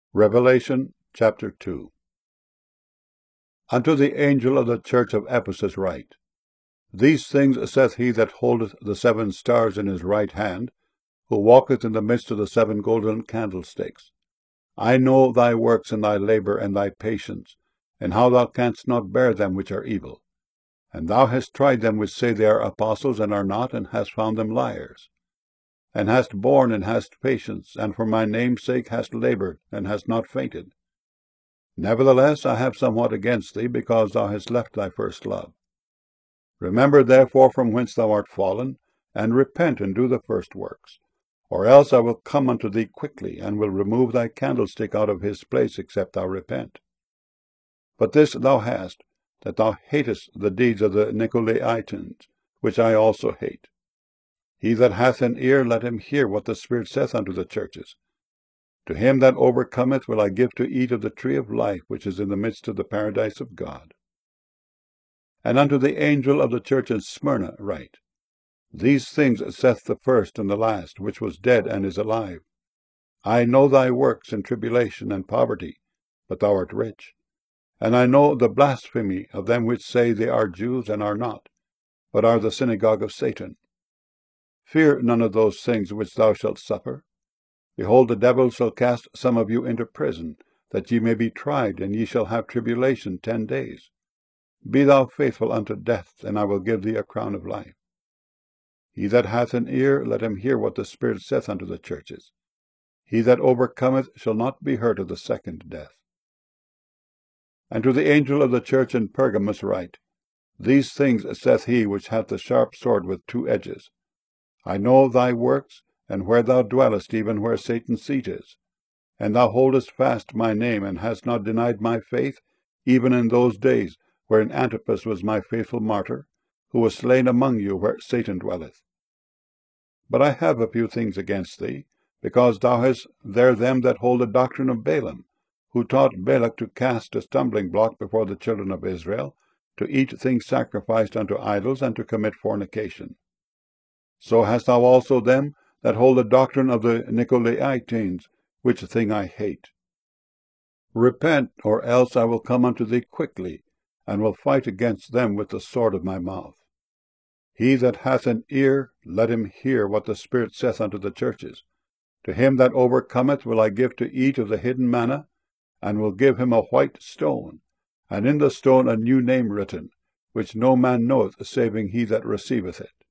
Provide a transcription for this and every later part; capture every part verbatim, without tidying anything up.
Revelation chapter two. Unto the angel of the church of Ephesus write, These things saith he that holdeth the seven stars in his right hand, who walketh in the midst of the seven golden candlesticks. I know thy works, and thy labour, and thy patience, and how thou canst not bear them which are evil. And thou hast tried them which say they are apostles, and are not, and hast found them liars. And hast borne, and hast patience, and for my name's sake hast laboured, and hast not fainted. Nevertheless I have somewhat against thee, because thou hast left thy first love. Remember therefore from whence thou art fallen, and repent, and do the first works. Or else I will come unto thee quickly, and will remove thy candlestick out of his place, except thou repent. But this thou hast, that thou hatest the deeds of the Nicolaitans, which I also hate. He that hath an ear, let him hear what the Spirit saith unto the churches. To him that overcometh will I give to eat of the tree of life, which is in the midst of the paradise of God. And unto the angel of the church in Smyrna write, These things saith the first and the last, which was dead and is alive. I know thy works in tribulation and poverty, but thou art rich. And I know the blasphemy of them which say they are Jews and are not, but are the synagogue of Satan. Fear none of those things which thou shalt suffer. Behold, the devil shall cast some of you into prison, that ye may be tried, and ye shall have tribulation ten days. Be thou faithful unto death, and I will give thee a crown of life. He that hath an ear, let him hear what the Spirit saith unto the churches. He that overcometh shall not be hurt of the second death. And to the angel of the church in Pergamos write, These things saith he which hath the sharp sword with two edges. I know thy works, and where thou dwellest, even where Satan's seat is. And thou holdest fast my name, and hast not denied my faith, even in those days wherein Antipas was my faithful martyr, who was slain among you where Satan dwelleth. But I have a few things against thee, because thou hast there them that hold the doctrine of Balaam, who taught Balak to cast a stumbling block before the children of Israel, to eat things sacrificed unto idols, and to commit fornication. So hast thou also them that hold the doctrine of the Nicolaitans, which thing I hate. Repent, or else I will come unto thee quickly, and will fight against them with the sword of my mouth. He that hath an ear, let him hear what the Spirit saith unto the churches. To him that overcometh will I give to eat of the hidden manna, and will give him a white stone, and in the stone a new name written, which no man knoweth, saving he that receiveth it.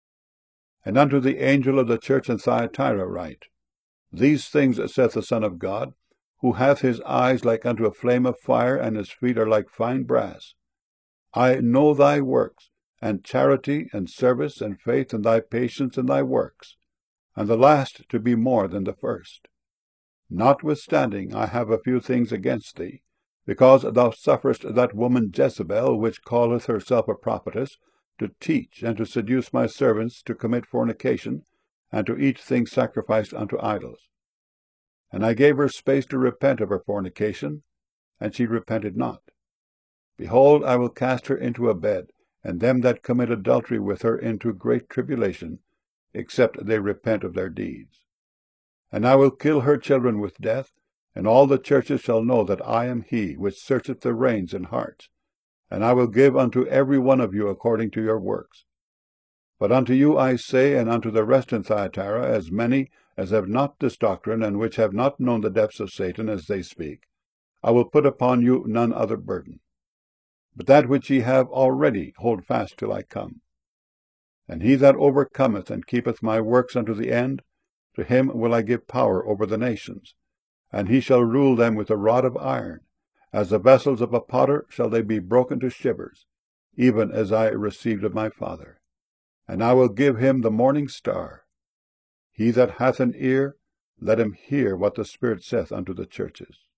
And unto the angel of the church in Thyatira write, These things saith the Son of God, who hath his eyes like unto a flame of fire, and his feet are like fine brass. I know thy works, and charity, and service, and faith, and thy patience, and thy works, and the last to be more than the first. Notwithstanding, I have a few things against thee, because thou sufferest that woman Jezebel, which calleth herself a prophetess, to teach and to seduce my servants to commit fornication, and to eat things sacrificed unto idols. And I gave her space to repent of her fornication, and she repented not. Behold, I will cast her into a bed, and them that commit adultery with her into great tribulation, except they repent of their deeds. And I will kill her children with death, and all the churches shall know that I am he which searcheth the reins and hearts. And I will give unto every one of you according to your works. But unto you I say, and unto the rest in Thyatira, as many as have not this doctrine, and which have not known the depths of Satan as they speak, I will put upon you none other burden. But that which ye have already hold fast till I come. And he that overcometh and keepeth my works unto the end, to him will I give power over the nations, and he shall rule them with a rod of iron. As the vessels of a potter shall they be broken to shivers, even as I received of my Father. And I will give him the morning star. He that hath an ear, let him hear what the Spirit saith unto the churches.